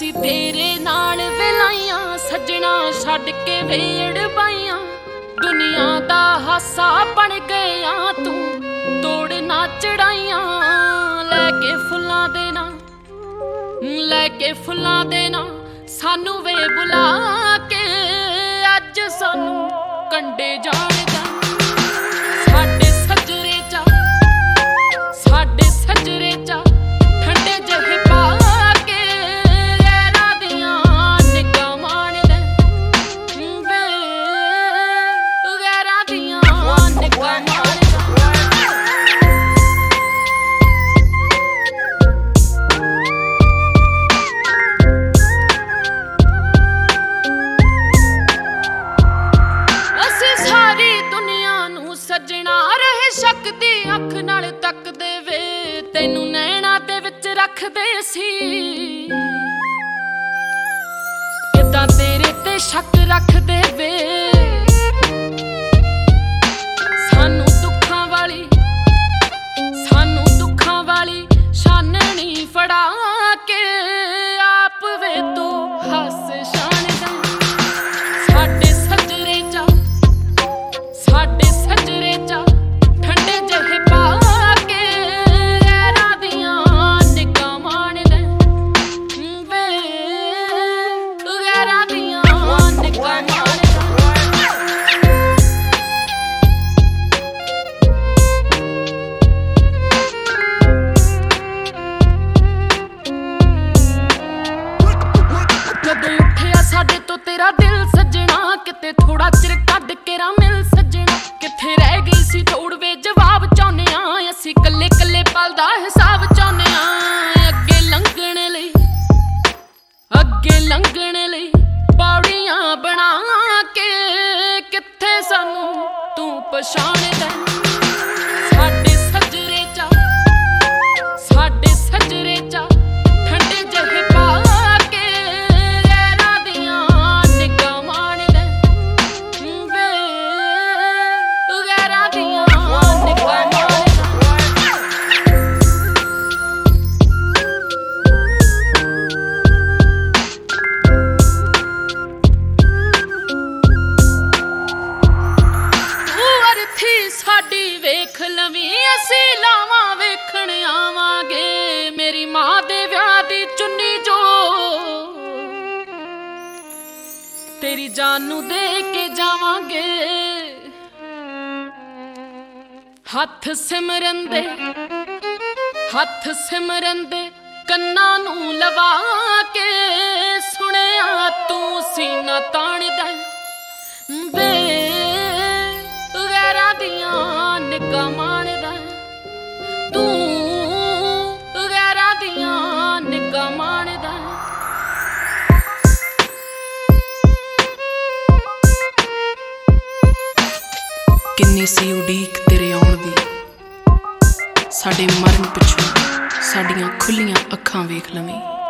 ਅਸੀਂ ਤੇਰੇ ਨਾਲ ਵੇਲਾਈਆਂ ਸੱਜਣਾ ਛੱਡ ਕੇ ਵੇੜ ਪਾਈਆਂ। ਦੁਨੀਆ ਦਾ ਹਾਸਾ ਬਣ ਗਿਆ ਤੂੰ ਤੋੜ ਨਾ ਚੜਾਈਆਂ। ਲੈ ਕੇ ਫੁੱਲਾਂ ਦੇ ਨਾ ਸਾਨੂੰ ਵੇ ਬੁਲਾ ਕੇ ਅੱਜ ਸਾਨੂੰ ਕੰਡੇ ਜਾਣਦਾ। ਸਾਡੇ ਸੱਜਰੇ ਚ ਠੰਡੇ ਜਿਹੇ ਪਾ ਕੇ ਗੈਰਾਂ ਦੀਆਂ ਨਿੱਘਾਂ ਮਾਣਦੇ ਵੇ ਗੈਰਾਂ ਦੀਆਂ ਨਿੱਘਾਂ ਮਾਣਦੇ। ਸੱਜਣਾ ਰਹੇ ਸ਼ੱਕ ਦੀ ਅੱਖ ਨਾਲ ਤੱਕਦੇ ਵੇ ਤੈਨੂੰ ਨੈਣਾ ਦੇ ਵਿੱਚ ਰੱਖਦੇ ਸੀ। ਕਿੱਦਾਂ ਤੇਰੇ ਤੇ ਸ਼ੱਕ ਰੱਖਦੇ ਵੇ ਸਾਨੂੰ ਦੁੱਖਾਂ ਵਾਲੀ ਛਾਨਣੀ ਫੜਾ ਕੇ ਆਪ ਵੇ ਤੂੰ ਹੱਸ ਛਾਣਦਾ। ਸਾਡੇ ਠੰਡੇ ਜਿਹੇ ਪਾ ਕੇ ਗੈਰਾਂ ਦੀਆਂ ਨਿੱਘਾਂ ਮਾਣਦੇ ਵੇ ਗੈਰਾਂ ਦੀਆਂ ਨਿੱਘਾਂ ਮਾਣਦੇ। ਜਦੋਂ ਉੱਠਿਆ ਸਾਡੇ ਤੋਂ ਤੇਰਾ ਦਿਲ ਸੱਜਣਾ ਕਿਤੇ ਥੋੜਾ ਚਿਰ ਕੱਢ ਕੇ ਰਾ ਮਿਲ ਸੱਜਣਾ। ਕਿੱਥੇ ਰਹਿ ਗਈ ਸੀ ਥੋੜ ਵੇ ਜਵਾਬ ਚਾਹੁੰਦੇ ਆਂ ਅਸੀਂ ਕੱਲੇ ਕੱਲੇ ਪਲ ਦਾ ਹਿਸਾਬ ਚਾਹੁੰਦੇ ਆਂ। ਅੱਗੇ ਲੰਘਣ ਲਈ ਪੌੜੀਆਂ ਬਣਾ ਕੇ ਕਿੱਥੇ ਸਾਨੂੰ ਤੂੰ ਪਛਾਣਦਾ। ਸਾਡੇ ਸੱਜਰੇ ਚ ਠੰਡੇ ਜਿਹੇ ਪਾ ਕੇ ਗੈਰਾਂ ਦੀਆਂ ਨਿੱਘਾਂ ਮਾਣਦੇ ਵੇ ਗੈਰਾਂ ਦੀਆਂ ਨਿੱਘਾਂ ਮਾਣਦੇ। ਤੂੰ ਅਰਥੀ ਸਾਡੀ ਵੇਖ ਲਵੀਂ ਅਸੀਂ ਲਾਵਾਂ ਵੇਖਣ ਆਵਾਂਗੇ। ਮੇਰੀ ਮਾਂ ਦੇ ਵਿਆਹ ਦੀ ਚੁੰਨੀ ਜੋ ਤੇਰੀ ਜਾਨ ਨੂੰ ਦੇ ਕੇ ਜਾਵਾਂਗੇ। ਹੱਥ ਸਿਮਰਨ ਦੇ ਕੰਨਾਂ ਨੂੰ ਲਵਾ ਕੇ ਸੁਣਿਆ ਤੂੰ ਸੀਨਾ ਤਾਣਦਾ ਵੇ ਗੈਰਾਂ ਦੀਆਂ ਨਿੱਘਾਂ ਮਾਣਦਾ। ਤੂੰ ਗੈਰਾਂ ਦੀਆਂ ਨਿੱਘਾਂ ਮਾਣਦਾ। ਕਿੰਨੀ ਸੀ ਉਡੀਕ ਤੇਰੇ ਆਉਣ ਦੀ ਸਾਡੇ ਮਰਨ ਪਿੱਛੋਂ ਸਾਡੀਆਂ ਖੁੱਲੀਆਂ ਅੱਖਾਂ ਵੇਖ ਲਵੀਂ।